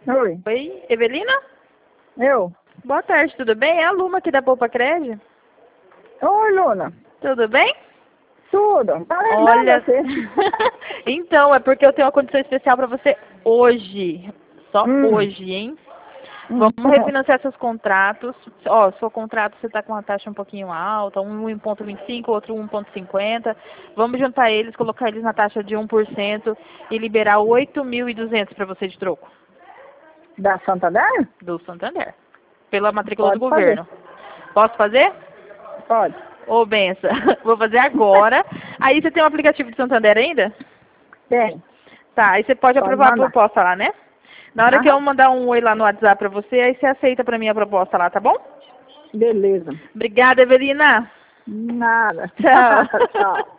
Oi. Oi, Evelina? Eu? Boa tarde, tudo bem? É a Luma aqui da Poupa Crédito. Oi, Luna. Tudo bem? Tudo. Tá lembrando Olha, você. então, é porque eu tenho uma condição especial para você hoje. Só hoje, hein? Vamos refinanciar seus contratos. Ó, seu contrato você está com uma taxa um pouquinho alta, um 1,25, outro 1,50. Vamos juntar eles, colocar eles na taxa de 1% e liberar 8.200 para você de troco Da Santander? do Santander, pela matrícula do Pode governo. Posso fazer? Pode. Ô, benção. Vou fazer agora. Aí você tem o aplicativo de Santander ainda? Tem. Tá, aí você pode Pode aprovar a mandar. proposta lá, né? Na hora que Aham. eu mandar um oi lá no WhatsApp pra você, aí você aceita pra mim a proposta lá, tá bom? Beleza. Obrigada, Evelina. Nada. Tchau. Tchau.